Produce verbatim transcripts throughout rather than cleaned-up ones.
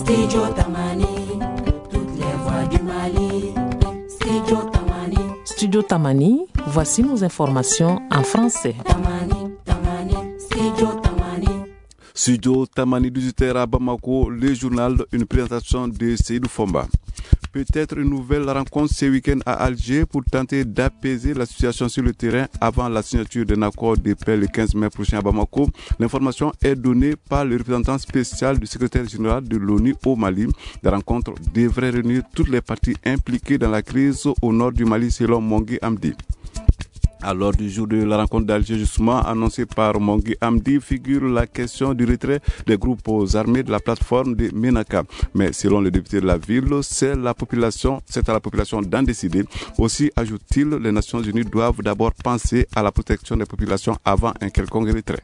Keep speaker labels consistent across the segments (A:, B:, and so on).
A: Studio Tamani, toutes les voix du Mali. Studio Tamani.
B: Studio Tamani, voici nos informations en français.
A: Tamani, Tamani, Studio Tamani.
C: Studio Tamani dix-huit heures à Bamako, le journal, une présentation de Seydou Fomba. Peut-être une nouvelle rencontre ce week-end à Alger pour tenter d'apaiser la situation sur le terrain avant la signature d'un accord de paix le quinze mai prochain à Bamako. L'information est donnée par le représentant spécial du secrétaire général de l'ONU au Mali. La rencontre devrait réunir toutes les parties impliquées dans la crise au nord du Mali selon Mongui Amdi. À l'ordre du jour de la rencontre d'Alger, justement annoncée par Mongui Amdi, figure la question du retrait des groupes armés de la plateforme de Menaka. Mais selon le député de la ville, c'est la population, c'est à la population d'en décider. Aussi, ajoute-t-il, les Nations Unies doivent d'abord penser à la protection des populations avant un quelconque retrait.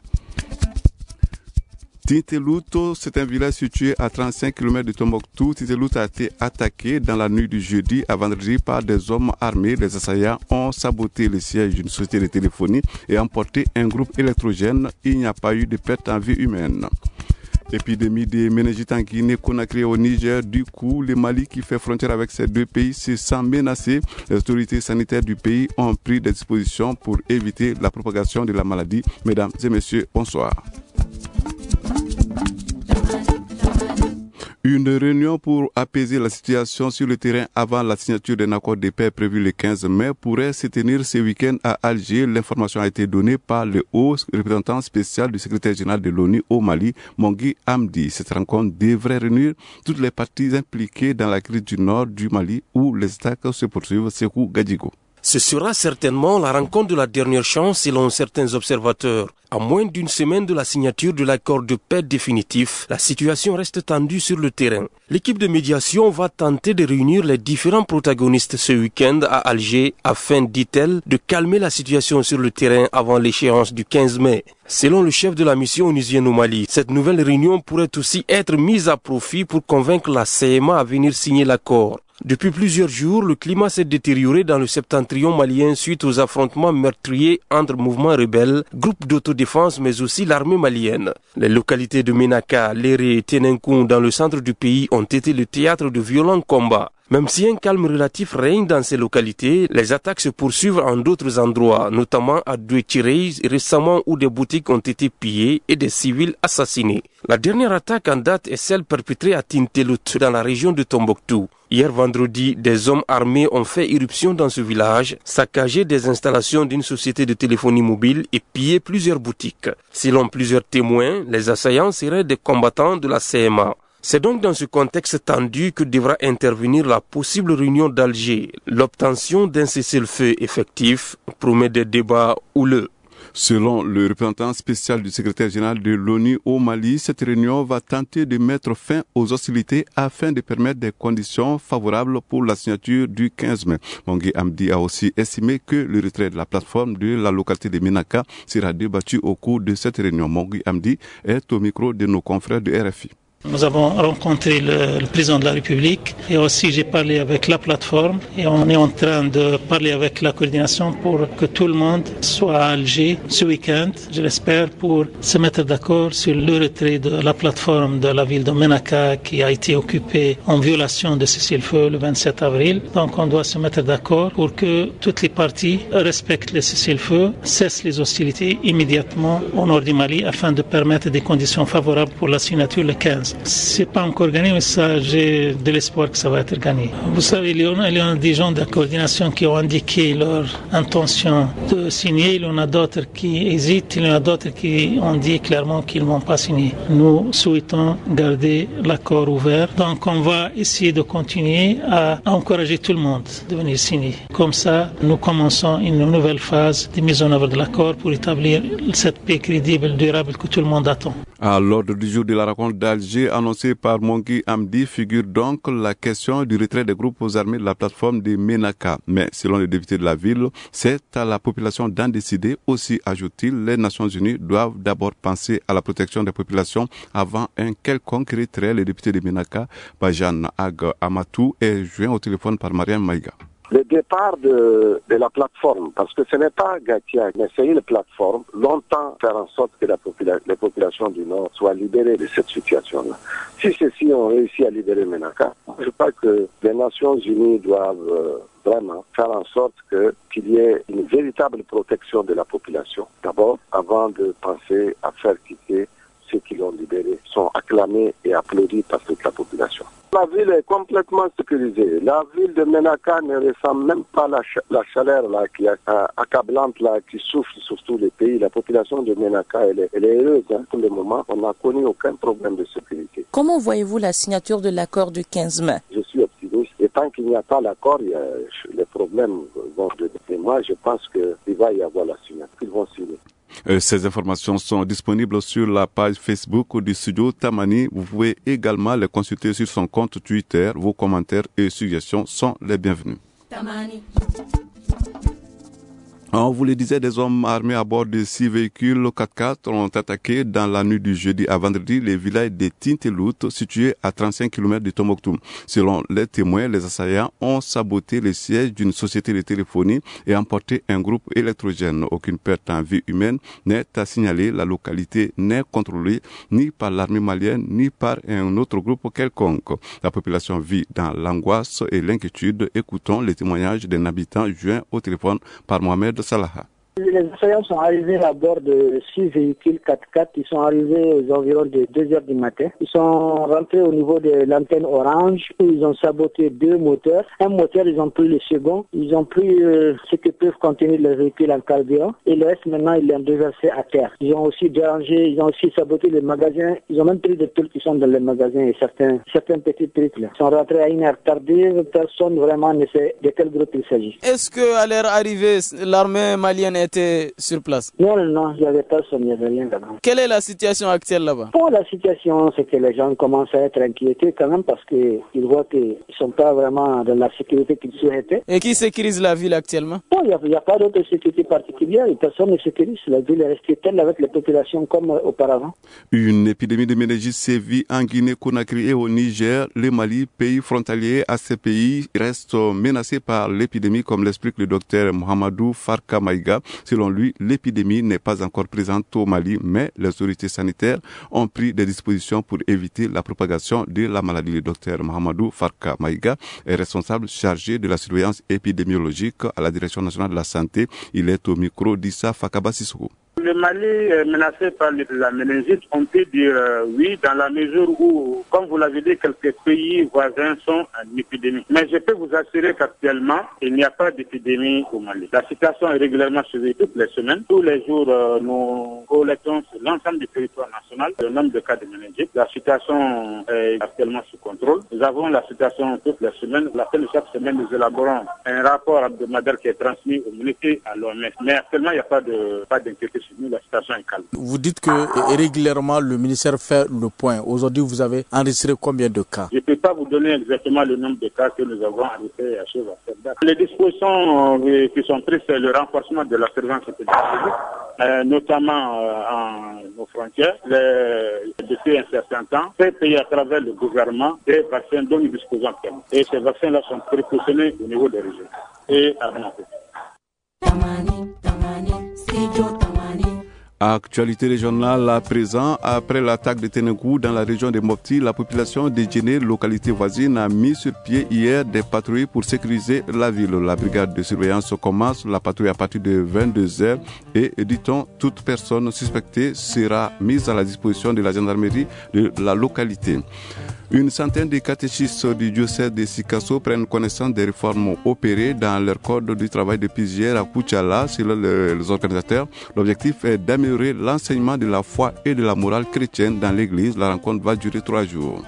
C: Tintelouto, c'est un village situé à trente-cinq kilomètres de Tombouctou. Tintelouto a été attaqué dans la nuit du jeudi à vendredi par des hommes armés. Les assaillants ont saboté le siège d'une société de téléphonie et emporté un groupe électrogène. Il n'y a pas eu de perte en vie humaine. Épidémie de méningite en Guinée-Conakry au Niger. Du coup, le Mali qui fait frontière avec ces deux pays se sent menacé. Les autorités sanitaires du pays ont pris des dispositions pour éviter la propagation de la maladie. Mesdames et messieurs, bonsoir. Une réunion pour apaiser la situation sur le terrain avant la signature d'un accord de paix prévu le quinze mai pourrait se tenir ce week-end à Alger. L'information a été donnée par le haut représentant spécial du secrétaire général de l'ONU au Mali, Mongui Amdi. Cette rencontre devrait réunir toutes les parties impliquées dans la crise du nord du Mali où les attaques se poursuivent. Sekou Gadjigo.
D: Ce sera certainement la rencontre de la dernière chance selon certains observateurs. À moins d'une semaine de la signature de l'accord de paix définitif, la situation reste tendue sur le terrain. L'équipe de médiation va tenter de réunir les différents protagonistes ce week-end à Alger afin, dit-elle, de calmer la situation sur le terrain avant l'échéance du quinze mai. Selon le chef de la mission onusienne au Mali, cette nouvelle réunion pourrait aussi être mise à profit pour convaincre la C M A à venir signer l'accord. Depuis plusieurs jours, le climat s'est détérioré dans le septentrion malien suite aux affrontements meurtriers entre mouvements rebelles, groupes d'autodéfense mais aussi l'armée malienne. Les localités de Menaka, Léré et Tenenkoun dans le centre du pays ont été le théâtre de violents combats. Même si un calme relatif règne dans ces localités, les attaques se poursuivent en d'autres endroits, notamment à Doué-Tirey récemment où des boutiques ont été pillées et des civils assassinés. La dernière attaque en date est celle perpétrée à Tintelout dans la région de Tombouctou. Hier vendredi, des hommes armés ont fait irruption dans ce village, saccagé des installations d'une société de téléphonie mobile et pillé plusieurs boutiques. Selon plusieurs témoins, les assaillants seraient des combattants de la C M A. C'est donc dans ce contexte tendu que devra intervenir la possible réunion d'Alger. L'obtention d'un cessez-le-feu effectif promet des débats houleux.
C: Selon le représentant spécial du secrétaire général de l'ONU au Mali, cette réunion va tenter de mettre fin aux hostilités afin de permettre des conditions favorables pour la signature du quinze mai. Mongui Amdi a aussi estimé que le retrait de la plateforme de la localité de Menaka sera débattu au cours de cette réunion. Mongui Amdi est au micro de nos confrères de R F I.
E: Nous avons rencontré le, le président de la République et aussi j'ai parlé avec la plateforme et on est en train de parler avec la coordination pour que tout le monde soit à Alger ce week-end, je l'espère, pour se mettre d'accord sur le retrait de la plateforme de la ville de Menaka qui a été occupée en violation de cessez-le-feu le vingt-sept avril. Donc on doit se mettre d'accord pour que toutes les parties respectent le cessez-le-feu, cessent les hostilités immédiatement au nord du Mali afin de permettre des conditions favorables pour la signature le quinze. C'est pas encore gagné, mais ça, j'ai de l'espoir que ça va être gagné. Vous savez, il y en a, il y en a des gens de la coordination qui ont indiqué leur intention de signer. Il y en a d'autres qui hésitent. Il y en a d'autres qui ont dit clairement qu'ils ne vont pas signer. Nous souhaitons garder l'accord ouvert. Donc, on va essayer de continuer à encourager tout le monde de venir signer. Comme ça, nous commençons une nouvelle phase de mise en œuvre de l'accord pour établir cette paix crédible, durable que tout le monde attend.
C: À l'ordre du jour de la rencontre d'Alger annoncée par Mongui Amdi figure donc la question du retrait des groupes armés de la plateforme de Menaka. Mais selon le député de la ville, c'est à la population d'en décider. Aussi, ajoute-t-il, les Nations Unies doivent d'abord penser à la protection des populations avant un quelconque retrait. Le député de Menaka, Bajan Ag Amatou, est joint au téléphone par Mariam Maïga.
F: Le départ de, de la plateforme, parce que ce n'est pas Gatia, mais c'est une plateforme, longtemps faire en sorte que la popula- les populations du Nord soient libérées de cette situation-là. Si ceux-ci ont réussi à libérer Ménaka, je crois que les Nations Unies doivent euh, vraiment faire en sorte que, qu'il y ait une véritable protection de la population. D'abord, avant de penser à faire quitter ceux qui l'ont libéré, sont acclamés et applaudis par toute la population. La ville est complètement sécurisée. La ville de Ménaka ne ressent même pas la, ch- la chaleur là, qui est euh, accablante, là, qui souffle sur tous les pays. La population de Ménaka, elle est, elle est heureuse. Hein. Pour le moment, on n'a connu aucun problème de sécurité.
G: Comment voyez-vous la signature de l'accord du quinze mai?
F: Je suis optimiste. Et tant qu'il n'y a pas l'accord, il y a, les problèmes vont se Et moi, je pense qu'il va y avoir la signature. Ils vont signer.
C: Euh, ces informations sont disponibles sur la page Facebook du studio Tamani. Vous pouvez également les consulter sur son compte Twitter. Vos commentaires et suggestions sont les bienvenus.
A: Tamani.
C: On vous le disait, des hommes armés à bord de six véhicules quatre-quatre ont attaqué dans la nuit du jeudi à vendredi les villages de Tintelout, situés à trente-cinq kilomètres de Tombouctou. Selon les témoins, les assaillants ont saboté le siège d'une société de téléphonie et emporté un groupe électrogène. Aucune perte en vie humaine n'est à signaler. La localité n'est contrôlée ni par l'armée malienne ni par un autre groupe quelconque. La population vit dans l'angoisse et l'inquiétude. Écoutons les témoignages d'un habitant joint au téléphone par Mohamed Salaha.
H: Les assaillants sont arrivés à bord de six véhicules quatre-quatre. Ils sont arrivés aux environs de deux heures du matin. Ils sont rentrés au niveau de l'antenne Orange où ils ont saboté deux moteurs. Un moteur, ils ont pris le second. Ils ont pris euh, ce que peuvent contenir les véhicules en carburant. Et le reste, maintenant, ils l'ont déversé à terre. Ils ont aussi dérangé, ils ont aussi saboté les magasins. Ils ont même pris des trucs qui sont dans les magasins et certains, certains petits trucs là. Ils sont rentrés à une heure tardive. Personne vraiment ne sait de quel groupe il s'agit.
I: Est-ce qu'à leur arrivée, l'armée malienne était sur place?
H: Non, non, il n'y avait personne, il n'y avait rien là-bas.
I: Quelle est la situation actuelle là-bas?
H: Bon, la situation, c'est que les gens commencent à être inquiétés quand même parce qu'ils voient qu'ils ne sont pas vraiment dans la sécurité qu'ils souhaitaient.
I: Et qui sécurise la ville actuellement?
H: Bon, il n'y a, a pas d'autre sécurité particulière et personne ne sécurise. La ville est restée telle avec les populations comme auparavant.
C: Une épidémie de méningite sévit en Guinée-Conakry et au Niger. Le Mali, pays frontalier à ces pays, reste menacé par l'épidémie, comme l'explique le docteur Mohamedou Farka Maïga. Selon lui, l'épidémie n'est pas encore présente au Mali, mais les autorités sanitaires ont pris des dispositions pour éviter la propagation de la maladie. Le docteur Mohamedou Farka Maïga est responsable chargé de la surveillance épidémiologique à la Direction nationale de la santé. Il est au micro d'Issa Fakaba Sissoko.
J: Le Mali est menacé par la méningite, on peut dire euh, oui, dans la mesure où, comme vous l'avez dit, quelques pays voisins sont en épidémie. Mais je peux vous assurer qu'actuellement, il n'y a pas d'épidémie au Mali. La situation est régulièrement suivie toutes les semaines. Tous les jours, euh, nous collectons sur l'ensemble du territoire national le nombre de cas de méningite. La situation est actuellement sous contrôle. Nous avons la situation toutes les semaines. À la fin de chaque semaine, nous élaborons un rapport hebdomadaire qui est transmis au ministère et à l'O M S. Mais actuellement, il n'y a pas de pas d'inquiétude. La situation est calme.
I: Vous dites que régulièrement le ministère fait le point. Aujourd'hui, vous avez enregistré combien de cas?
J: Je ne peux pas vous donner exactement le nombre de cas que nous avons enregistrés à chose à cette date. Les dispositions euh, qui sont prises, c'est le renforcement de la surveillance épidémiologique, euh, notamment euh, en nos frontières. Les, depuis un certain temps, c'est payé à travers le gouvernement des vaccins dont nous disposons actuellement. Et ces vaccins-là sont prépositionnés au niveau des régions et à Bamako.
A: Tamani, Tamani, Studio Tamani.
C: Actualité régionale à présent, après l'attaque de Ténégou dans la région de Mopti, la population de Djéné, localité voisine, a mis sur pied hier des patrouilles pour sécuriser la ville. La brigade de surveillance commence la patrouille à partir de vingt-deux heures et, dit-on, toute personne suspectée sera mise à la disposition de la gendarmerie de la localité. Une centaine de catéchistes du diocèse de Sikasso prennent connaissance des réformes opérées dans leur code du travail depuis hier à Kouchala. Selon les organisateurs, l'objectif est d'améliorer l'enseignement de la foi et de la morale chrétienne dans l'église. La rencontre va durer trois jours.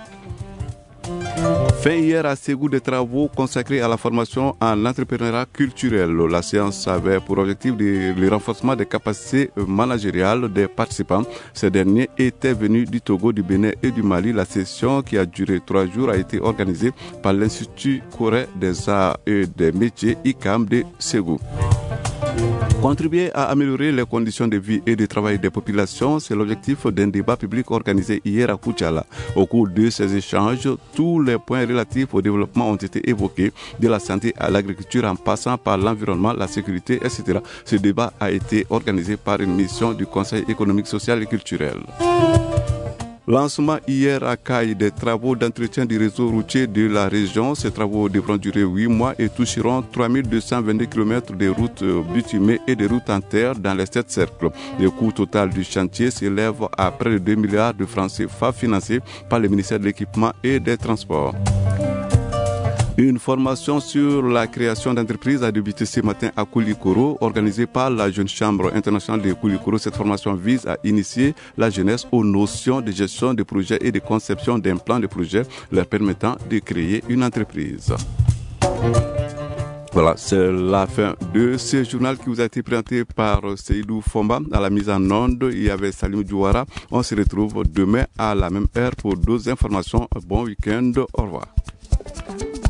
C: Fin hier à Ségou des travaux consacrés à la formation en entrepreneuriat culturel. La séance avait pour objectif de, le renforcement des capacités managériales des participants. Ces derniers étaient venus du Togo, du Bénin et du Mali. La session qui a duré trois jours a été organisée par l'Institut coréen des arts et des métiers I C A M de Ségou. Contribuer à améliorer les conditions de vie et de travail des populations, c'est l'objectif d'un débat public organisé hier à Koutiala. Au cours de ces échanges, tous les points relatifs au développement ont été évoqués, de la santé à l'agriculture en passant par l'environnement, la sécurité, et cetera. Ce débat a été organisé par une mission du Conseil économique, social et culturel. Lancement hier à Caille des travaux d'entretien du réseau routier de la région. Ces travaux devront durer huit mois et toucheront trois mille deux cent vingt-deux kilomètres de routes bitumées et de routes en terre dans les sept cercles. Le coût total du chantier s'élève à près de deux milliards de francs C F A financés par le ministère de l'Équipement et des Transports. Une formation sur la création d'entreprises a débuté ce matin à Koulikoro, organisée par la Jeune Chambre internationale de Koulikoro. Cette formation vise à initier la jeunesse aux notions de gestion de projets et de conception d'un plan de projet leur permettant de créer une entreprise. Voilà, c'est la fin de ce journal qui vous a été présenté par Seydou Fomba. À la mise en onde, il y avait Salim Djouara. On se retrouve demain à la même heure pour d'autres informations. Bon week-end, au revoir.